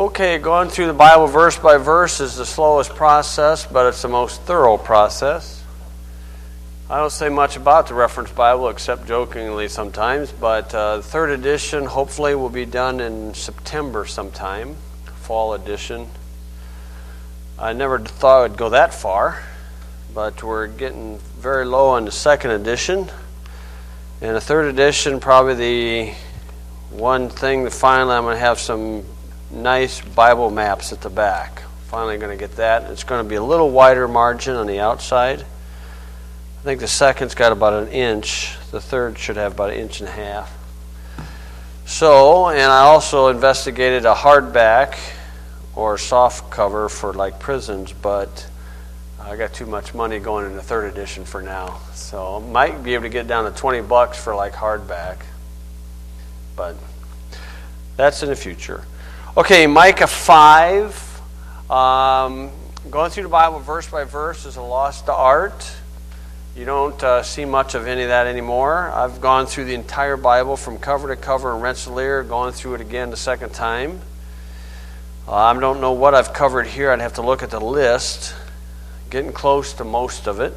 Okay, going through the Bible verse by verse is the slowest process, but it's the most thorough process. I don't say much about the Reference Bible except jokingly sometimes, but the third edition hopefully will be done in September sometime, fall edition. I never thought it would go that far, but we're getting very low on the second edition. And the third edition, probably the one thing that finally I'm going to have some nice Bible maps at the back. Finally going to get that. It's going to be a little wider margin on the outside. I think the second's got about an inch. The third should have about 1.5 inches. So, and I also investigated a hardback or soft cover for like prisons, but I got too much money going in the third edition for now. So I might be able to get down to $20 for like hardback. But that's in the future. Okay, Micah 5. Going through the Bible verse by verse is a lost art. You don't see much of any of that anymore. I've gone through the entire Bible from cover to cover in Rensselaer, going through it again the second time. I don't know what I've covered here. I'd have to look at the list. Getting close to most of it.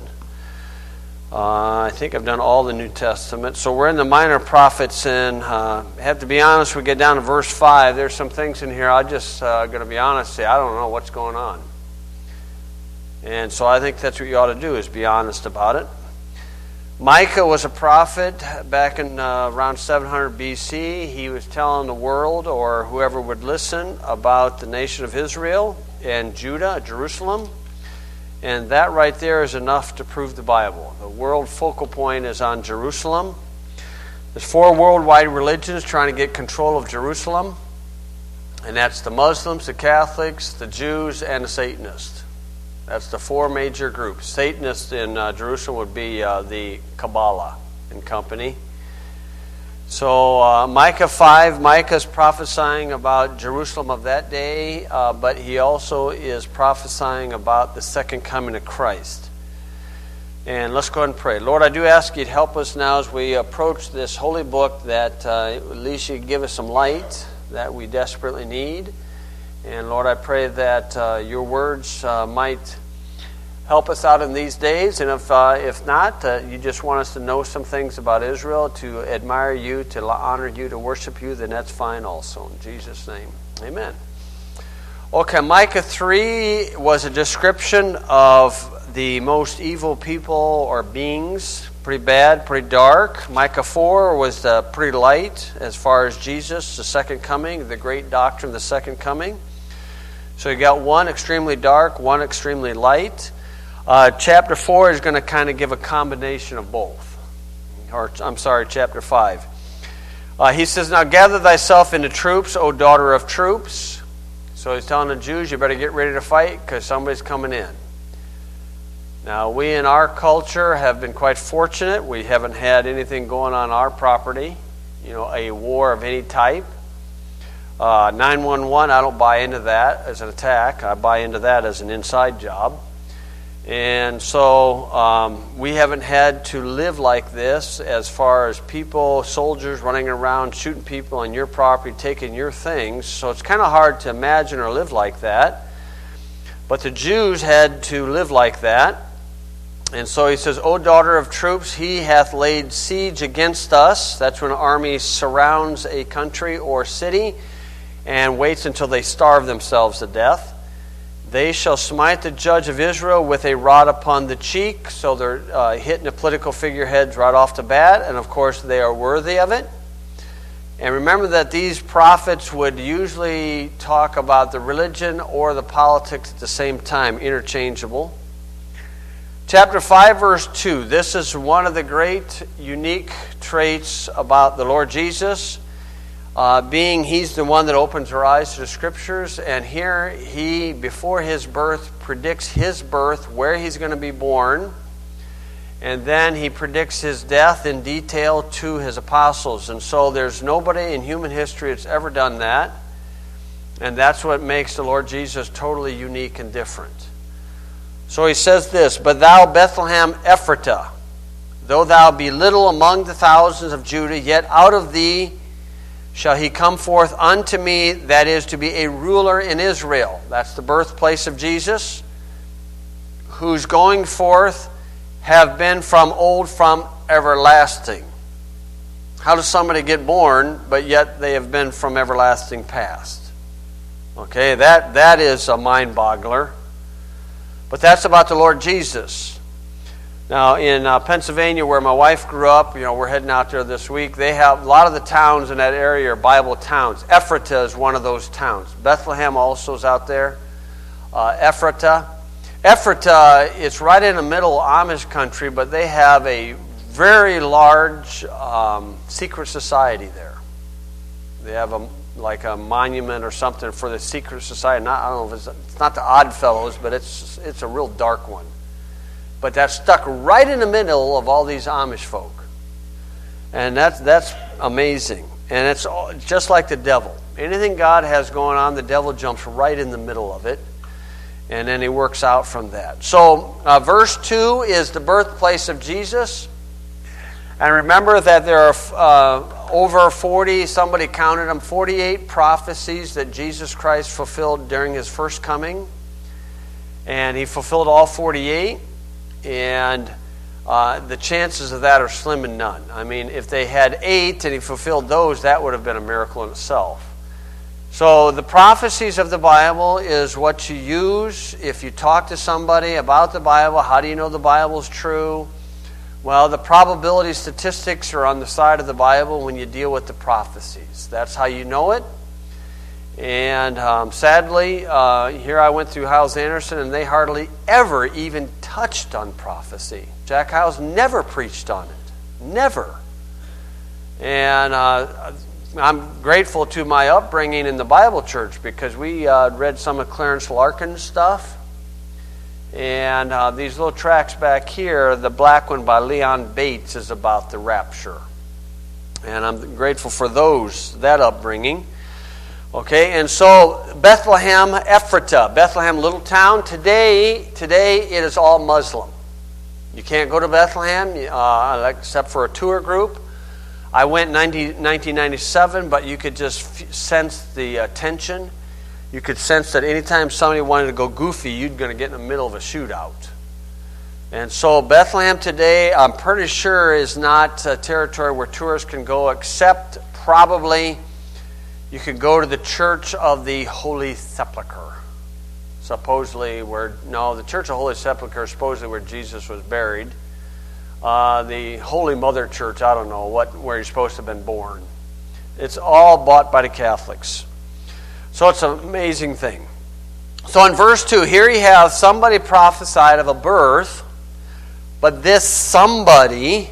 I think I've done all the New Testament. So we're in the minor prophets, and I have to be honest, we get down to verse 5. There's some things in here I just going to be honest, say I don't know what's going on. And so I think that's what you ought to do, is be honest about it. Micah was a prophet back in around 700 BC. He was telling the world, or whoever would listen, about the nation of Israel and Judah, Jerusalem. And that right there is enough to prove the Bible. The world focal point is on Jerusalem. There's 4 worldwide religions trying to get control of Jerusalem. And that's the Muslims, the Catholics, the Jews, and the Satanists. That's the 4 major groups. Satanists in Jerusalem would be the Kabbalah and company. So Micah 5, Micah's prophesying about Jerusalem of that day, but he also is prophesying about the second coming of Christ. And let's go ahead and pray. Lord, I do ask you to help us now as we approach this holy book, that at least you give us some light that we desperately need. And Lord, I pray that your words might help us out in these days, and if not, you just want us to know some things about Israel, to admire you, to honor you, to worship you, then that's fine also. In Jesus' name, amen. Okay, Micah 3 was a description of the most evil people or beings, pretty bad, pretty dark. Micah 4 was pretty light as far as Jesus, the second coming, the great doctrine of the second coming. So you got one extremely dark, one extremely light. Chapter 4 is going to kind of give a combination of both. Or, I'm sorry, chapter 5. He says, now gather thyself into troops, O daughter of troops. So he's telling the Jews, you better get ready to fight because somebody's coming in. Now, we in our culture have been quite fortunate. We haven't had anything going on our property, a war of any type. 911, I don't buy into that as an attack. I buy into that as an inside job. And so we haven't had to live like this as far as people, soldiers running around, shooting people on your property, taking your things. So it's kind of hard to imagine or live like that. But the Jews had to live like that. And so he says, O daughter of troops, he hath laid siege against us. That's when an army surrounds a country or city and waits until they starve themselves to death. They shall smite the judge of Israel with a rod upon the cheek. So they're hitting the political figureheads right off the bat. And of course, they are worthy of it. And remember that these prophets would usually talk about the religion or the politics at the same time, interchangeable. Chapter 5, verse 2. This is one of the great, unique traits about the Lord Jesus. Being he's the one that opens our eyes to the Scriptures, and here he, before his birth, predicts his birth, where he's going to be born, and then he predicts his death in detail to his apostles. And so there's nobody in human history that's ever done that, and that's what makes the Lord Jesus totally unique and different. So he says this, But thou, Bethlehem Ephratah, though thou be little among the thousands of Judah, yet out of thee shall he come forth unto me, that is, to be a ruler in Israel. That's the birthplace of Jesus, whose going forth have been from old, from everlasting. How does somebody get born, but yet they have been from everlasting past? Okay, that is a mind-boggler. But that's about the Lord Jesus. Now, in Pennsylvania, where my wife grew up, we're heading out there this week. They have a lot of the towns in that area are Bible towns. Ephrata is one of those towns. Bethlehem also is out there. Ephrata, it's right in the middle of Amish country, but they have a very large secret society there. They have like a monument or something for the secret society. I don't know if it's not the Odd Fellows, but it's a real dark one. But that's stuck right in the middle of all these Amish folk, and that's amazing. And it's just like the devil. Anything God has going on, the devil jumps right in the middle of it, and then he works out from that. So verse 2 is the birthplace of Jesus. And remember that there are over 40, somebody counted them, 48 prophecies that Jesus Christ fulfilled during his first coming. And he fulfilled all 48. And the chances of that are slim and none. I mean, if they had 8 and he fulfilled those, that would have been a miracle in itself. So the prophecies of the Bible is what you use if you talk to somebody about the Bible. How do you know the Bible is true? Well, the probability statistics are on the side of the Bible when you deal with the prophecies. That's how you know it. And sadly, here I went through Hyles Anderson, and they hardly ever even touched on prophecy. Jack Hyles never preached on it. Never. And I'm grateful to my upbringing in the Bible church, because we read some of Clarence Larkin's stuff. And these little tracts back here, the black one by Leon Bates is about the rapture. And I'm grateful for that upbringing. Okay, and so Bethlehem, Ephrata, Bethlehem, little town. Today it is all Muslim. You can't go to Bethlehem except for a tour group. I went in 1997, but you could just sense the tension. You could sense that anytime somebody wanted to go goofy, you're going to get in the middle of a shootout. And so Bethlehem today, I'm pretty sure, is not a territory where tourists can go, except probably you could go to the Church of the Holy Sepulchre. Supposedly the Church of Holy Sepulchre is supposedly where Jesus was buried. The Holy Mother Church, I don't know where he's supposed to have been born. It's all bought by the Catholics. So it's an amazing thing. So in verse 2, here you have somebody prophesied of a birth, but this somebody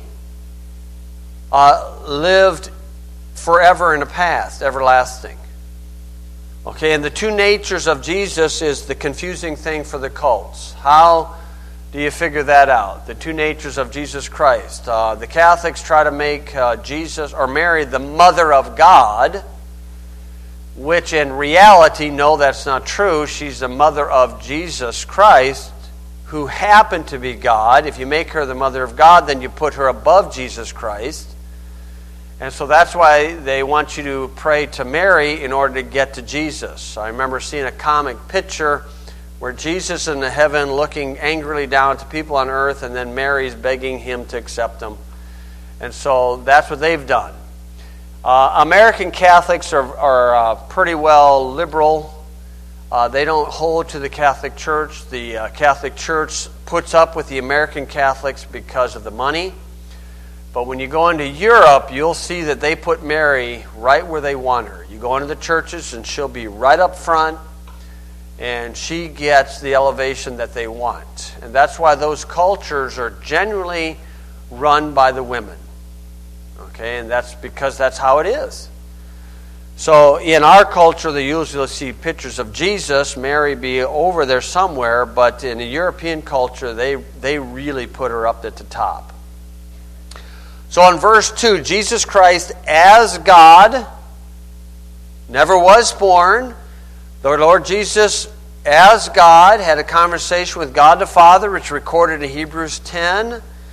lived forever in the past, everlasting. Okay, and the two natures of Jesus is the confusing thing for the cults. How do you figure that out? The two natures of Jesus Christ. The Catholics try to make Jesus or Mary the mother of God, which in reality, no, that's not true. She's the mother of Jesus Christ, who happened to be God. If you make her the mother of God, then you put her above Jesus Christ. And so that's why they want you to pray to Mary in order to get to Jesus. I remember seeing a comic picture where Jesus is in heaven looking angrily down at the people on earth, and then Mary's begging him to accept them. And so that's what they've done. American Catholics are pretty well liberal. They don't hold to the Catholic Church. The Catholic Church puts up with the American Catholics because of the money. But when you go into Europe, you'll see that they put Mary right where they want her. You go into the churches, and she'll be right up front, and she gets the elevation that they want. And that's why those cultures are generally run by the women. Okay, and that's because that's how it is. So in our culture, they usually see pictures of Jesus, Mary be over there somewhere, but in the European culture, they really put her up at the top. So in verse 2, Jesus Christ as God never was born. The Lord Jesus as God had a conversation with God the Father, which is recorded in Hebrews 10.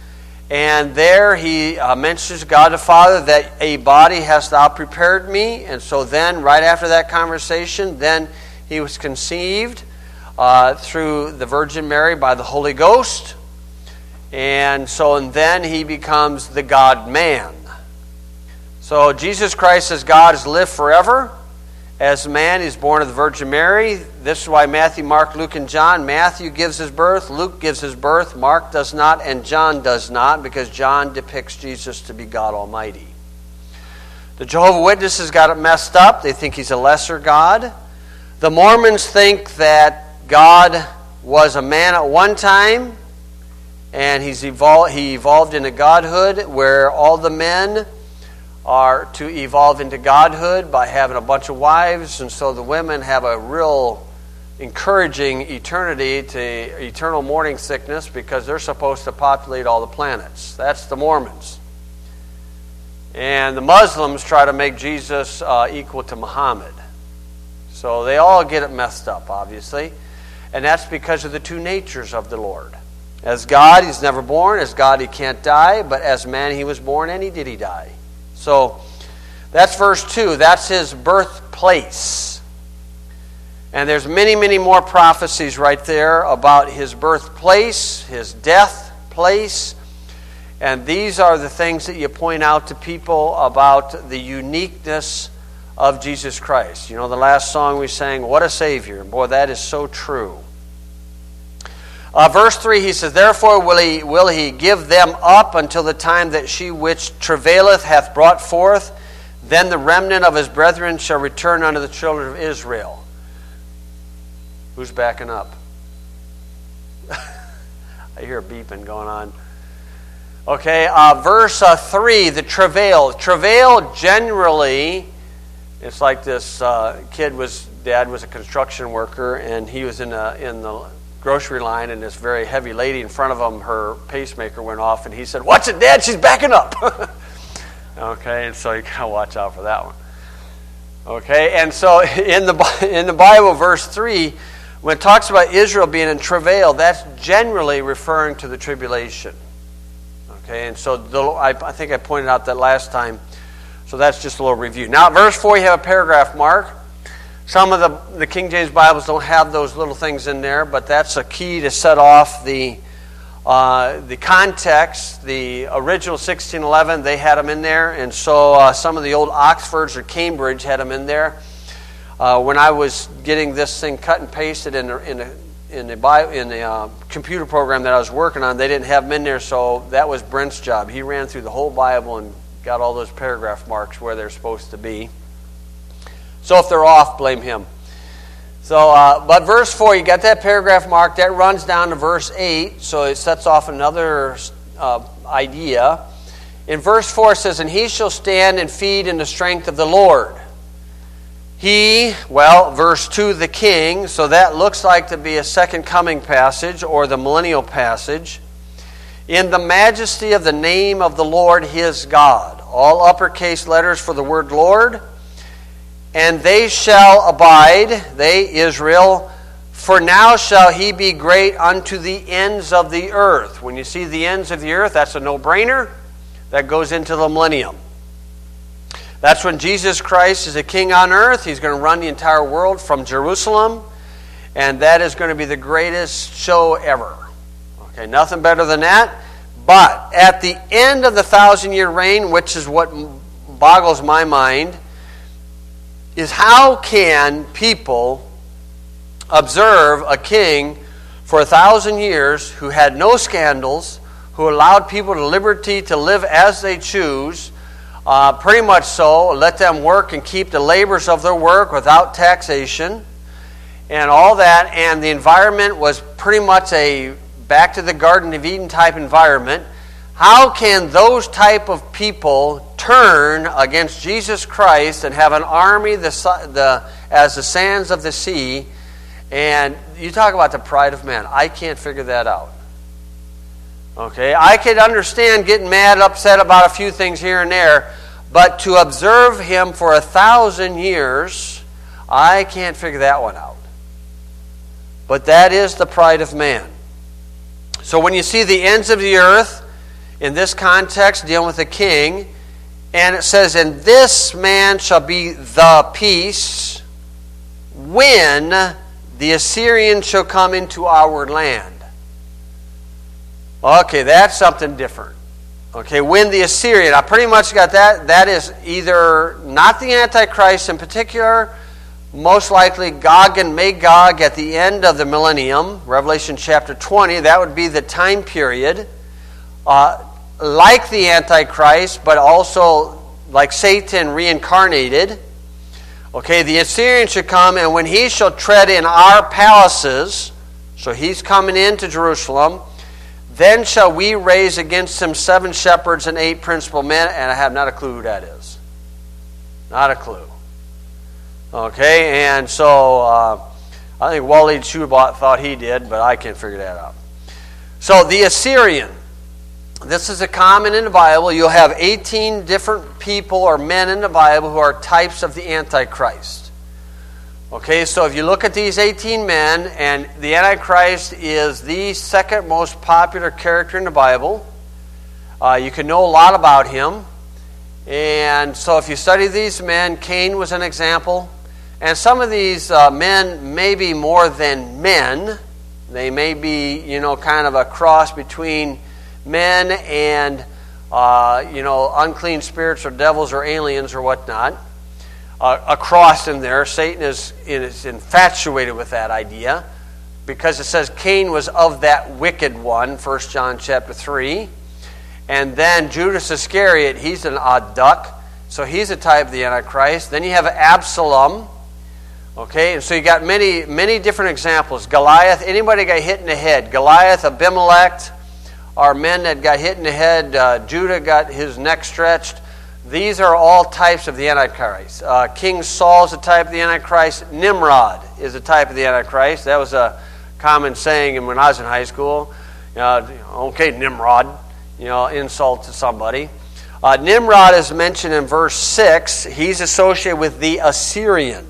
And there he mentions God the Father that a body hast thou prepared me. And so then, right after that conversation, then he was conceived through the Virgin Mary by the Holy Ghost. And then he becomes the God-man. So Jesus Christ as God has lived forever. As man, he's born of the Virgin Mary. This is why Matthew, Mark, Luke, and John. Matthew gives his birth, Luke gives his birth, Mark does not, and John does not, because John depicts Jesus to be God Almighty. The Jehovah's Witnesses got it messed up. They think he's a lesser God. The Mormons think that God was a man at one time, and he evolved into godhood, where all the men are to evolve into godhood by having a bunch of wives, and so the women have a real encouraging eternity to eternal morning sickness because they're supposed to populate all the planets. That's the Mormons. And the Muslims try to make Jesus equal to Muhammad. So they all get it messed up, obviously. And that's because of the two natures of the Lord. As God, he's never born. As God, he can't die. But as man, he was born, and he die. So that's verse 2. That's his birthplace. And there's many, many more prophecies right there about his birthplace, his death place. And these are the things that you point out to people about the uniqueness of Jesus Christ. You know, the last song we sang, What a Savior. Boy, that is so true. Verse 3, he says, Therefore will he give them up until the time that she which travaileth hath brought forth. Then the remnant of his brethren shall return unto the children of Israel. Who's backing up? I hear a beeping going on. Okay, verse 3, the travail. Travail generally, it's like this dad was a construction worker, and he was in the grocery line, and this very heavy lady in front of him, her pacemaker went off, and he said, "Watch it, Dad, she's backing up." Okay, and so you gotta watch out for that one. Okay, and so in the Bible, verse 3, when it talks about Israel being in travail, that's generally referring to the tribulation. Okay, and so I think I pointed out that last time, so that's just a little review. Now, at verse 4, you have a paragraph mark. Some of the King James Bibles don't have those little things in there, but that's a key to set off the context. The original 1611, they had them in there, and so some of the old Oxfords or Cambridge had them in there. When I was getting this thing cut and pasted in the computer program that I was working on, they didn't have them in there, so that was Brent's job. He ran through the whole Bible and got all those paragraph marks where they're supposed to be. So if they're off, blame him. So, but verse 4, you got that paragraph mark. That runs down to verse 8, so it sets off another idea. In verse 4 it says, And he shall stand and feed in the strength of the Lord. He, verse 2, the king, so that looks like to be a second coming passage or the millennial passage. In the majesty of the name of the Lord his God. All uppercase letters for the word Lord. And they shall abide, they, Israel, for now shall he be great unto the ends of the earth. When you see the ends of the earth, that's a no-brainer. That goes into the millennium. That's when Jesus Christ is a king on earth. He's going to run the entire world from Jerusalem. And that is going to be the greatest show ever. Okay, nothing better than that. But at the end of the 1,000-year reign, which is what boggles my mind, is how can people observe a king for 1,000 years who had no scandals, who allowed people the liberty to live as they choose, pretty much so, let them work and keep the labors of their work without taxation, and all that, and the environment was pretty much a back to the Garden of Eden type environment. How can those type of people turn against Jesus Christ and have an army as the sands of the sea? And you talk about the pride of man. I can't figure that out. Okay, I could understand getting mad, upset about a few things here and there, but to observe him for 1,000 years, I can't figure that one out. But that is the pride of man. So when you see the ends of the earth, in this context, dealing with a king. And it says, and this man shall be the peace when the Assyrian shall come into our land. Okay, that's something different. Okay, when the Assyrian, I pretty much got that. That is either not the Antichrist in particular, most likely Gog and Magog at the end of the millennium, Revelation chapter 20, that would be the time period. Like the Antichrist, but also like Satan reincarnated. Okay, the Assyrian should come, and when he shall tread in our palaces, so he's coming into Jerusalem, then shall we raise against him 7 shepherds and 8 principal men, and I have not a clue who that is. Not a clue. Okay, and so I think Walid Shubot thought he did, but I can't figure that out. So the Assyrian, this is a common in the Bible. You'll have 18 different people or men in the Bible who are types of the Antichrist. Okay, so if you look at these 18 men, and the Antichrist is the second most popular character in the Bible, you can know a lot about him. And so if you study these men, Cain was an example. And some of these men may be more than men. They may be, kind of a cross between men and, unclean spirits or devils or aliens or whatnot. A cross in there. Satan is infatuated with that idea because it says Cain was of that wicked one, 1 John chapter 3. And then Judas Iscariot, he's an odd duck, so he's a type of the Antichrist. Then you have Absalom. Okay, and so you got many, many different examples. Goliath, anybody got hit in the head. Goliath, Abimelech are men that got hit in the head. Judah got his neck stretched. These are all types of the Antichrist. King Saul is a type of the Antichrist. Nimrod is a type of the Antichrist. That was a common saying when I was in high school. Okay, Nimrod, insult to somebody. Nimrod is mentioned in verse 6. He's associated with the Assyrian.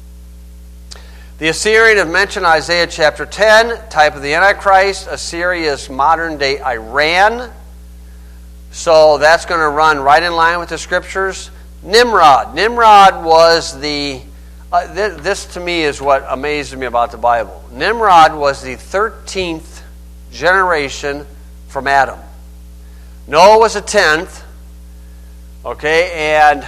The Assyrian is mentioned in Isaiah chapter 10, type of the Antichrist. Assyria is modern-day Iran. So that's going to run right in line with the Scriptures. Nimrod. Nimrod was the... this to me is what amazes me about the Bible. Nimrod was the 13th generation from Adam. Noah was the 10th. Okay, and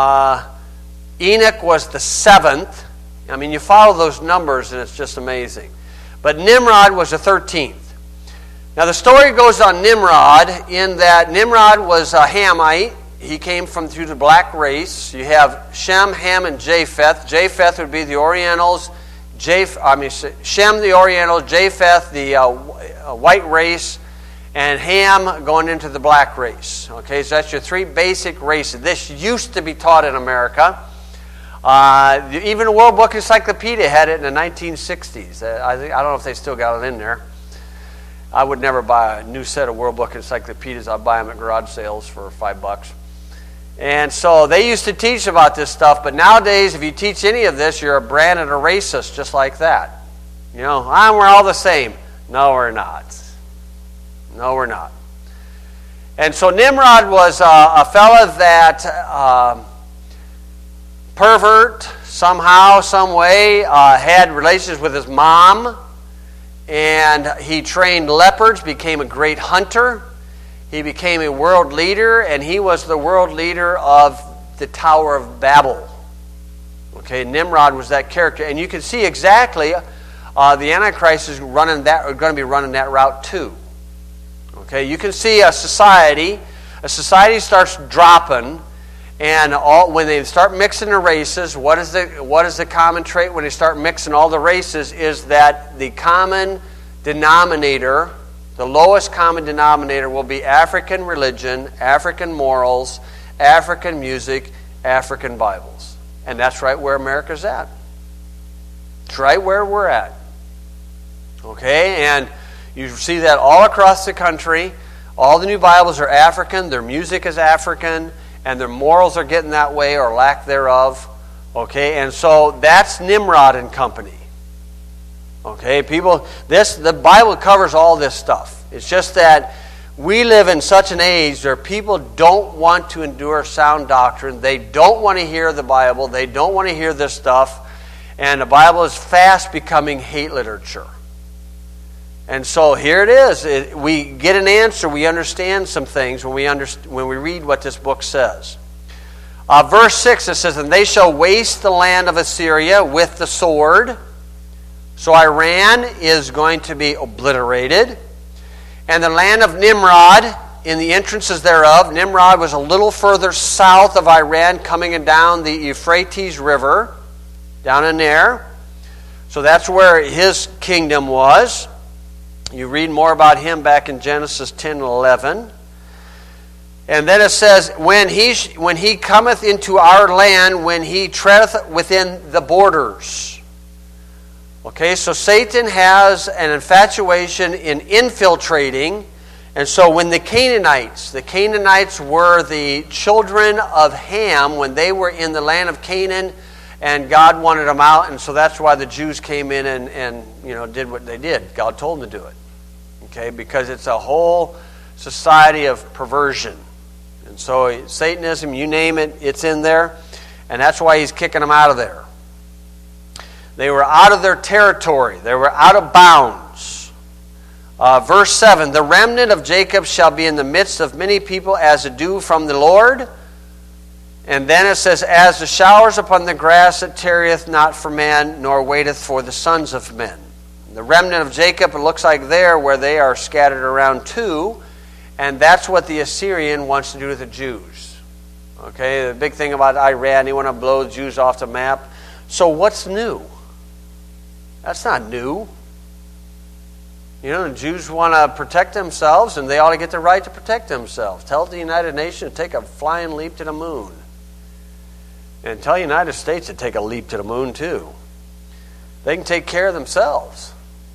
Enoch was the 7th. I mean, you follow those numbers and it's just amazing. But Nimrod was the 13th. Now the story goes on Nimrod in that Nimrod was a Hamite. He came through the black race. You have Shem, Ham, and Japheth. Japheth would be the Orientals. Shem the Orientals, Japheth the white race, and Ham going into the black race. Okay, so that's your 3 basic races. This used to be taught in America. Even the World Book Encyclopedia had it in the 1960s. I don't know if they still got it in there. I would never buy a new set of World Book Encyclopedias. I'd buy them at garage sales for $5. And so they used to teach about this stuff, but nowadays if you teach any of this, you're branded a racist just like that. We're all the same. No, we're not. No, we're not. And so Nimrod was a fella that pervert somehow, some way, had relations with his mom. And he trained leopards, became a great hunter. He became a world leader, and he was the world leader of the Tower of Babel. Okay, Nimrod was that character. And you can see exactly the Antichrist is going to be running that route too. Okay, you can see a society starts dropping, and when they start mixing the races, what is the common trait when they start mixing all the races is that the common denominator, the lowest common denominator will be African religion, African morals, African music, African Bibles. And that's right where America's at. It's right where we're at. Okay, and you see that all across the country. All the new Bibles are African, their music is African, and their morals are getting that way or lack thereof. Okay, and so that's Nimrod and company. Okay, the Bible covers all this stuff. It's just that we live in such an age where people don't want to endure sound doctrine. They don't want to hear the Bible. They don't want to hear this stuff. And the Bible is fast becoming hate literature. And so here it is. We get an answer. We understand some things when we read what this book says. Verse 6, it says, "And they shall waste the land of Assyria with the sword." So Iran is going to be obliterated. "And the land of Nimrod in the entrances thereof." Nimrod was a little further south of Iran, coming down the Euphrates River, down in there. So that's where his kingdom was. You read more about him back in Genesis 10 and 11. And then it says, when he cometh into our land, when he treadeth within the borders. Okay, so Satan has an infatuation in infiltrating. And so when the Canaanites were the children of Ham when they were in the land of Canaan, and God wanted them out, and so that's why the Jews came in and did what they did. God told them to do it. Okay, because it's a whole society of perversion. And so Satanism, you name it, it's in there. And that's why he's kicking them out of there. They were out of their territory. They were out of bounds. Verse 7, "The remnant of Jacob shall be in the midst of many people as a dew from the Lord." And then it says, "As the showers upon the grass that tarrieth not for man, nor waiteth for the sons of men." The remnant of Jacob, it looks like there where they are scattered around too. And that's what the Assyrian wants to do to the Jews. Okay, the big thing about Iran, they want to blow the Jews off the map. So what's new? That's not new. The Jews want to protect themselves, and they ought to get the right to protect themselves. Tell the United Nations to take a flying leap to the moon. And tell the United States to take a leap to the moon too. They can take care of themselves.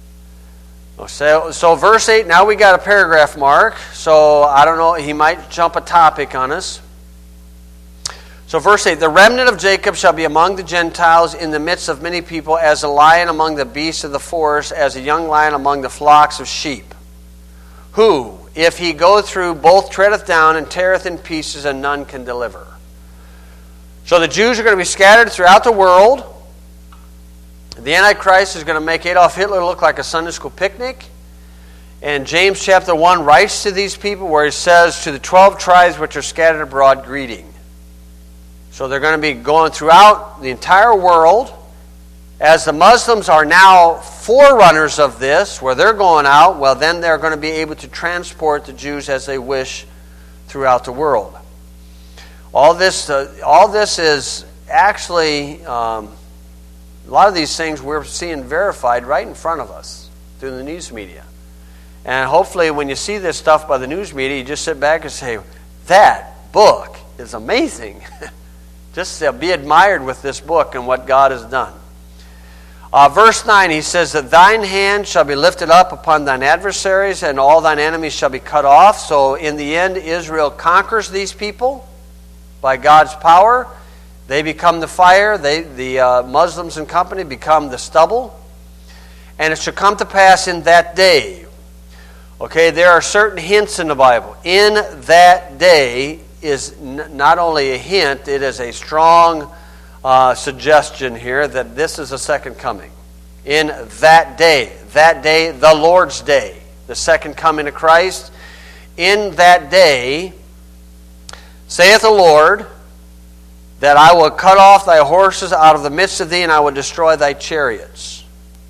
So verse 8, now we got a paragraph mark. So I don't know, he might jump a topic on us. So verse 8, "The remnant of Jacob shall be among the Gentiles in the midst of many people, as a lion among the beasts of the forest, as a young lion among the flocks of sheep. Who, if he go through, both treadeth down and teareth in pieces, and none can deliver." So the Jews are going to be scattered throughout the world. The Antichrist is going to make Adolf Hitler look like a Sunday school picnic. And James chapter 1 writes to these people where he says, "To the 12 tribes which are scattered abroad, greeting." So they're going to be going throughout the entire world. As the Muslims are now forerunners of this, where they're going out, well, then they're going to be able to transport the Jews as they wish throughout the world. All this is actually, a lot of these things we're seeing verified right in front of us through the news media. And hopefully when you see this stuff by the news media, you just sit back and say, that book is amazing. Just be admired with this book and what God has done. Verse 9, he says that thine hand shall be lifted up upon thine adversaries, and all thine enemies shall be cut off. So in the end, Israel conquers these people by God's power. They become the fire. The Muslims and company become the stubble. And it shall come to pass in that day. Okay, there are certain hints in the Bible. In that day is not only a hint, it is a strong suggestion here that this is a second coming. In that day, the Lord's day, the second coming of Christ. In that day, saith the Lord, that I will cut off thy horses out of the midst of thee, and I will destroy thy chariots.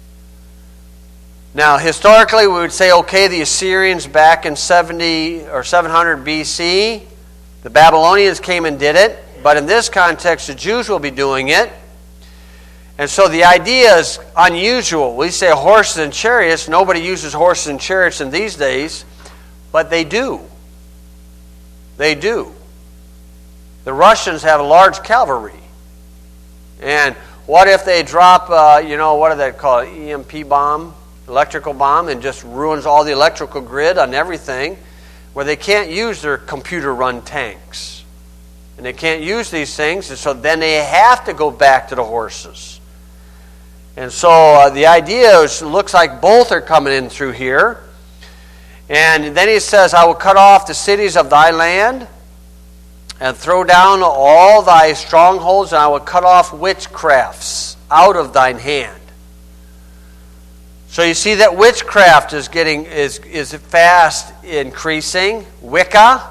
Now, historically, we would say, okay, the Assyrians back in 70 or 700 BC, the Babylonians came and did it. But in this context, the Jews will be doing it. And so the idea is unusual. We say horses and chariots. Nobody uses horses and chariots in these days. But they do. They do. The Russians have a large cavalry. And what if they drop, what do they call it, EMP bomb, electrical bomb, and just ruins all the electrical grid on everything, where they can't use their computer-run tanks. And they can't use these things, and so then they have to go back to the horses. And so the idea is, looks like both are coming in through here. And then he says, I will cut off the cities of thy land and throw down all thy strongholds, and I will cut off witchcrafts out of thine hand. So you see that witchcraft is fast increasing. Wicca,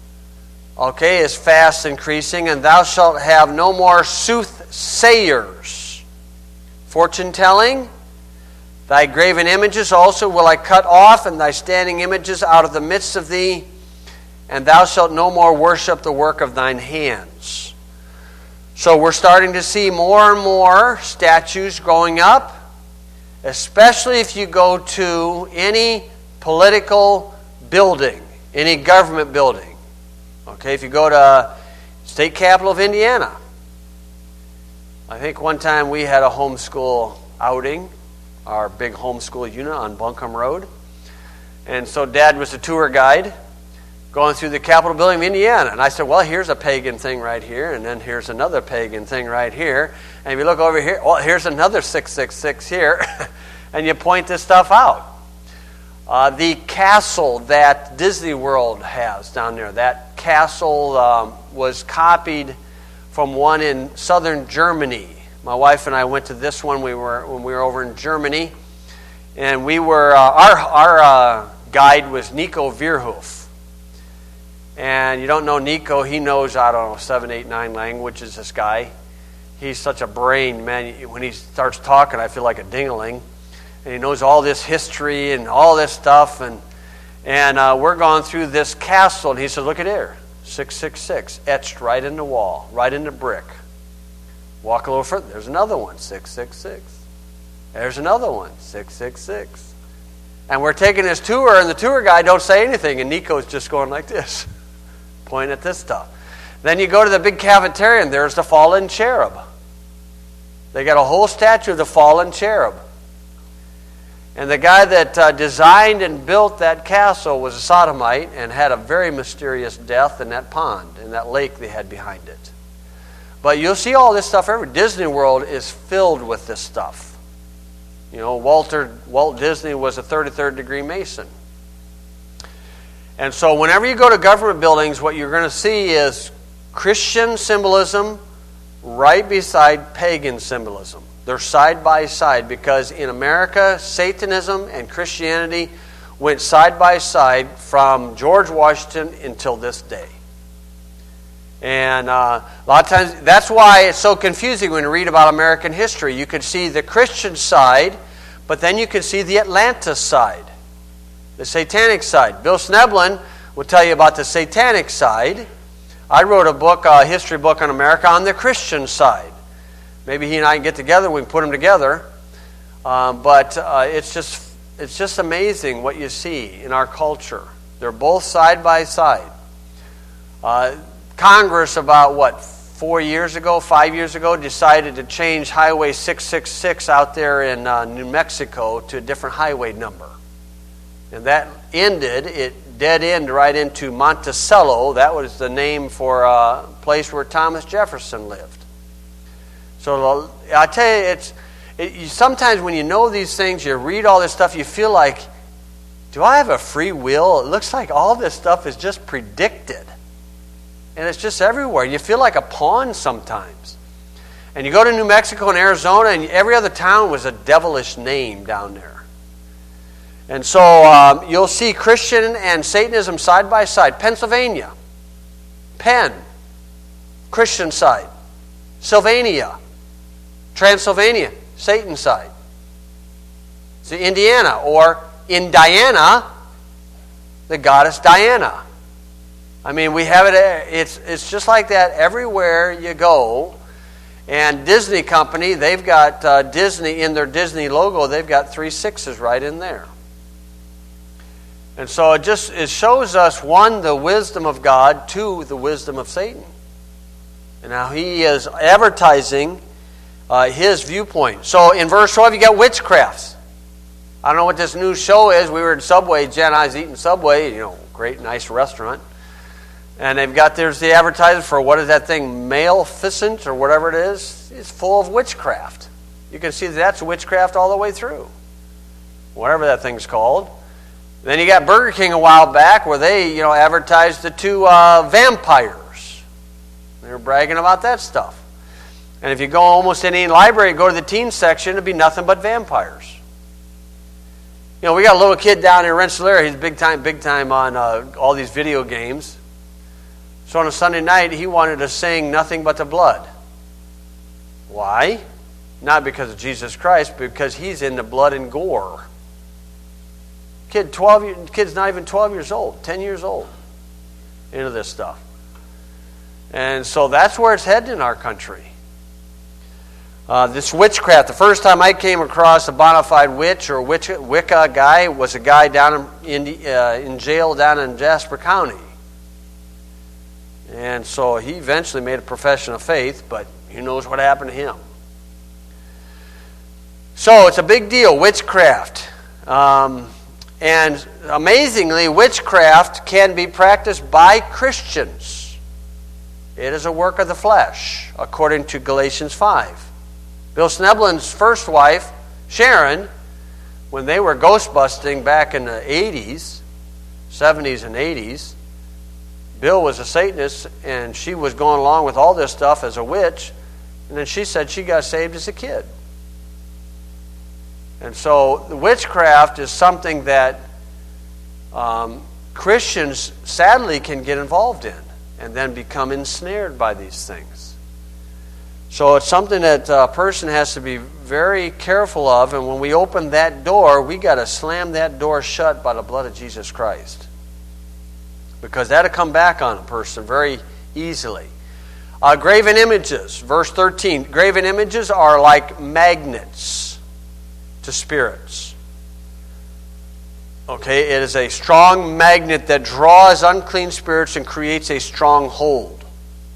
is fast increasing. And thou shalt have no more soothsayers. Fortune telling. Thy graven images also will I cut off, and thy standing images out of the midst of thee. And thou shalt no more worship the work of thine hands. So we're starting to see more and more statues growing up, especially if you go to any political building, any government building. Okay, if you go to state capital of Indiana. I think one time we had a homeschool outing, our big homeschool unit on Buncombe Road. And so Dad was a tour guide going through the Capitol building of Indiana. And I said, well, here's a pagan thing right here, and then here's another pagan thing right here. And if you look over here, well, here's another 666 here. And you point this stuff out. The castle that Disney World has down there, that castle was copied from one in southern Germany. My wife and I went to this one when we were over in Germany. And we were, our guide was Nico Vierhoff. And you don't know Nico, he knows, 7, 8, 9 languages, this guy. He's such a brain, man. When he starts talking, I feel like a ding-a-ling. And he knows all this history and all this stuff. And we're going through this castle, and he said, look at here, 666, etched right in the wall, right in the brick. Walk a little further, there's another one, 666. There's another one, 666. And we're taking this tour, and the tour guide don't say anything, and Nico's just going like this, pointing at this stuff. Then you go to the big cafeteria, and there's the fallen cherub. They got a whole statue of the fallen cherub. And the guy that designed and built that castle was a sodomite and had a very mysterious death in that pond, in that lake they had behind it. But you'll see all this stuff everywhere. Disney World is filled with this stuff. You know, Walt Disney was a 33rd degree Mason. And so whenever you go to government buildings, what you're going to see is Christian symbolism right beside pagan symbolism. They're side by side because in America, Satanism and Christianity went side by side from George Washington until this day. And a lot of times, that's why it's so confusing when you read about American history. You can see the Christian side, but then you can see the Atlantis side, the satanic side. Bill Sneblin will tell you about the satanic side. I wrote a book, a history book on America, on the Christian side. Maybe he and I can get together, we can put them together. But it's just amazing what you see in our culture. They're both side by side. Congress about, 5 years ago, decided to change Highway 666 out there in New Mexico to a different highway number. And that it dead end right into Monticello. That was the name for a place where Thomas Jefferson lived. So I tell you, sometimes when you know these things, you read all this stuff, you feel like, do I have a free will? It looks like all this stuff is just predicted. And it's just everywhere. You feel like a pawn sometimes. And you go to New Mexico and Arizona, and every other town was a devilish name down there. And so you'll see Christian and Satanism side by side. Pennsylvania, Penn, Christian side. Sylvania, Transylvania, Satan side. See, Indiana, or in Diana, the goddess Diana. I mean, we have it. It's just like that everywhere you go. And Disney Company, they've got Disney in their Disney logo. They've got 3 6s right in there. And so it shows us, 1, the wisdom of God, 2, the wisdom of Satan. And now he is advertising his viewpoint. So in verse 12, you got witchcrafts. I don't know what this new show is. We were in Subway. Jen and I was eating Subway, great, nice restaurant. And there's the advertisement for, what is that thing, Maleficent or whatever it is. It's full of Then you got Burger King a while back where they, advertised the two vampires. They were bragging about that stuff. And if you go almost any library, go to the teen section, it'd be nothing but vampires. We got a little kid down in Rensselaer. He's big time on all these video games. So on a Sunday night, he wanted to sing Nothing But the Blood. Why? Not because of Jesus Christ, but because he's into blood and gore. Kid's not even 12 years old, 10 years old, into this stuff. And so that's where it's headed in our country. This witchcraft, the first time I came across a bona fide witch or Wicca guy was a guy down in jail down in Jasper County. And so he eventually made a profession of faith, but who knows what happened to him. So it's a big deal, witchcraft. And amazingly, witchcraft can be practiced by Christians. It is a work of the flesh, according to Galatians 5. Bill Sneblin's first wife, Sharon, when they were ghost busting back in the 70s and 80s, Bill was a Satanist, and she was going along with all this stuff as a witch, and then she said she got saved as a kid. And so the witchcraft is something that Christians sadly can get involved in and then become ensnared by these things. So it's something that a person has to be very careful of, and when we open that door, we got to slam that door shut by the blood of Jesus Christ. Because that'll come back on a person very easily. Graven images, verse 13. Graven images are like magnets to spirits. Okay, it is a strong magnet that draws unclean spirits and creates a strong hold.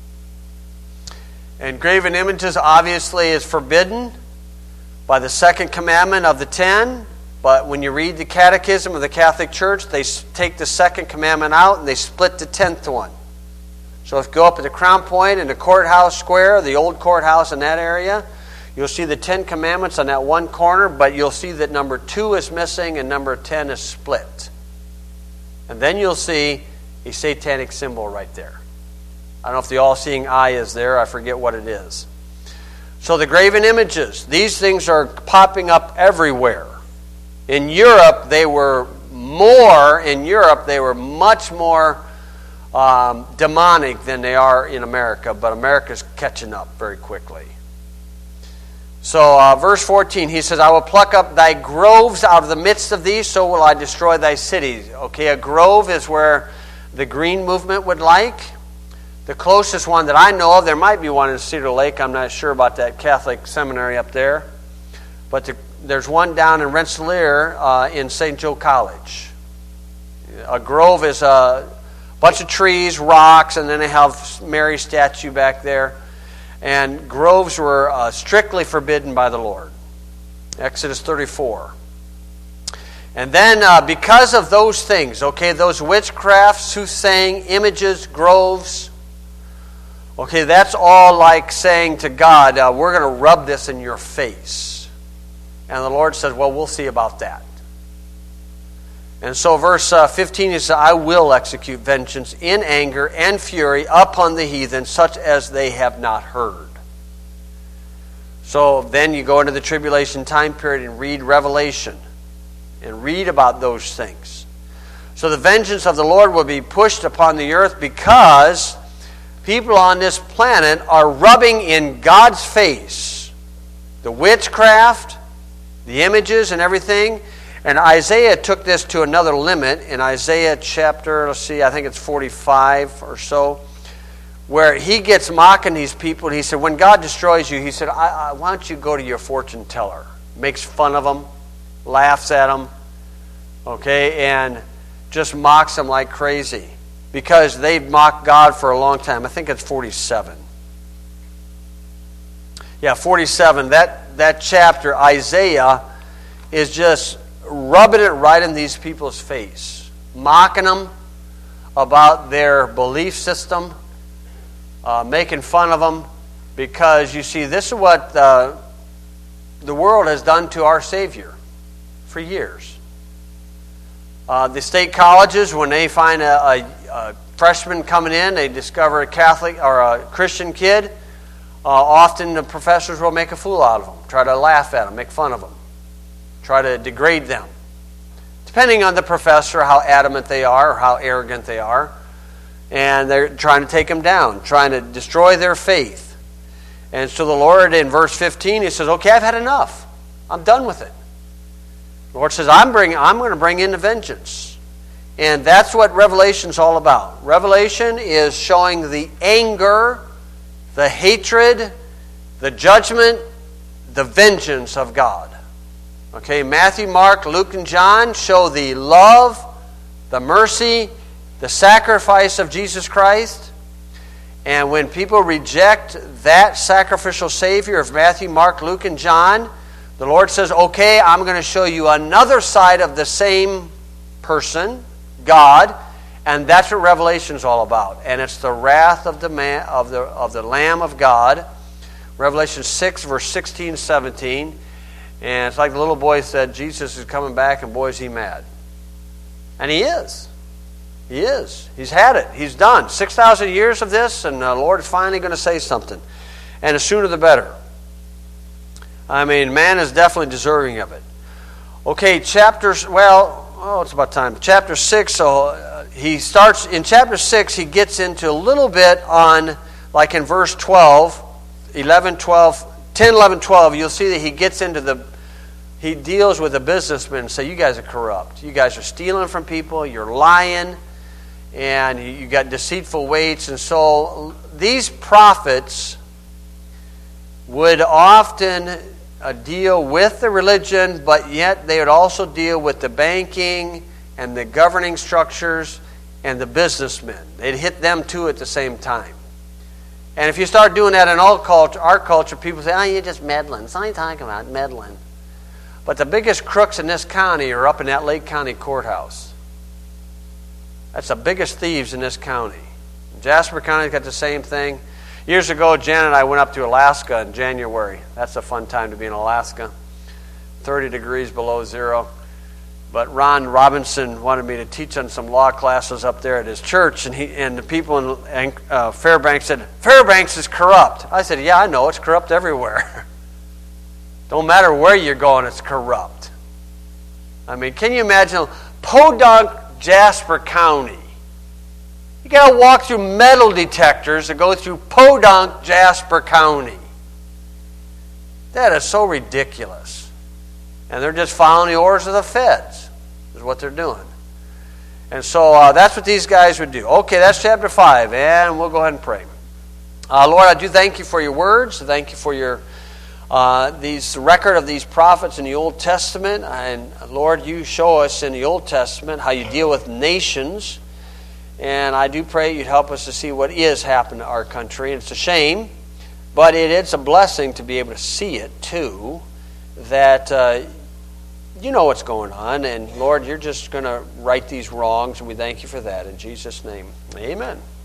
And graven images obviously is forbidden by the second commandment of the 10. But when you read the Catechism of the Catholic Church, they take the second commandment out and they split the 10th one. So if you go up at the Crown Point in the courthouse square, the old courthouse in that area, you'll see the 10 commandments on that one corner, but you'll see that number 2 is missing and number 10 is split. And then you'll see a satanic symbol right there. I don't know if the all-seeing eye is there. I forget what it is. So the graven images, these things are popping up everywhere. In Europe, they were much more demonic than they are in America, but America's catching up very quickly. So verse 14, he says, I will pluck up thy groves out of the midst of thee, so will I destroy thy cities. Okay, a grove is where the green movement would like. The closest one that I know of, there might be one in Cedar Lake. I'm not sure about that Catholic seminary up there. But there's one down in Rensselaer in St. Joe College. A grove is a bunch of trees, rocks, and then they have Mary's statue back there. And groves were strictly forbidden by the Lord. Exodus 34. And then because of those things, okay, those witchcraft, soothsaying, images, groves, okay, that's all like saying to God, we're going to rub this in your face. And the Lord says, well, we'll see about that. And so verse 15, he says, I will execute vengeance in anger and fury upon the heathen, such as they have not heard. So then you go into the tribulation time period and read Revelation and read about those things. So the vengeance of the Lord will be pushed upon the earth because people on this planet are rubbing in God's face the witchcraft, the images and everything. And Isaiah took this to another limit in Isaiah chapter, I think it's 45 or so, where he gets mocking these people. And he said, when God destroys you, he said, why don't you go to your fortune teller? Makes fun of them, laughs at them, okay, and just mocks them like crazy. Because they've mocked God for a long time. I think it's 47. Yeah, 47. That chapter, Isaiah, is just rubbing it right in these people's face. Mocking them about their belief system. Making fun of them. Because, you see, this is what the world has done to our Savior for years. The state colleges, when they find a freshman coming in, they discover a Catholic or a Christian kid, often the professors will make a fool out of them, try to laugh at them, make fun of them, try to degrade them. Depending on the professor, how adamant they are or how arrogant they are. And they're trying to take them down, trying to destroy their faith. And so the Lord, in verse 15, he says, okay, I've had enough. I'm done with it. The Lord says, I'm going to bring in the vengeance. And that's what Revelation's all about. Revelation is showing the anger, the hatred, the judgment, the vengeance of God. Okay, Matthew, Mark, Luke, and John show the love, the mercy, the sacrifice of Jesus Christ. And when people reject that sacrificial Savior of Matthew, Mark, Luke, and John, the Lord says, okay, I'm going to show you another side of the same person, God, and that's what Revelation is all about. And it's the wrath of the Lamb of God. Revelation 6, verse 16, 17. And it's like the little boy said, Jesus is coming back, and boy, is he mad. And he is. He is. He's had it. He's done. 6,000 years of this, and the Lord is finally going to say something. And the sooner the better. I mean, man is definitely deserving of it. Okay, it's about time. Chapter 6, so he starts, in chapter 6, he gets into a little bit on, like in verse 12, 11, 12, 10, 11, 12, you'll see that he gets into he deals with the businessmen and say, you guys are corrupt. You guys are stealing from people. You're lying. And you got deceitful weights. And so these prophets would often deal with the religion, but yet they would also deal with the banking and the governing structures and the businessmen. They'd hit them too at the same time. And if you start doing that in our culture, people say, oh, you're just meddling. It's all you're talking about, meddling. But the biggest crooks in this county are up in that Lake County courthouse. That's the biggest thieves in this county. Jasper County's got the same thing. Years ago, Jan and I went up to Alaska in January. That's a fun time to be in Alaska. 30 degrees below zero. But Ron Robinson wanted me to teach on some law classes up there at his church, and the people in Fairbanks said, Fairbanks is corrupt. I said, yeah, I know, it's corrupt everywhere. Don't matter where you're going, it's corrupt. I mean, can you imagine Podunk, Jasper County? You got to walk through metal detectors to go through Podunk, Jasper County. That is so ridiculous. And they're just following the orders of the feds, is what they're doing. And so that's what these guys would do. Okay, that's chapter 5, and we'll go ahead and pray. Lord, I do thank you for your words. Thank you for your these record of these prophets in the Old Testament. And Lord, you show us in the Old Testament how you deal with nations. And I do pray you'd help us to see what is happening to our country. And it's a shame, but it's a blessing to be able to see it too, that you know what's going on. And Lord, you're just going to right these wrongs, and we thank you for that. In Jesus' name, amen.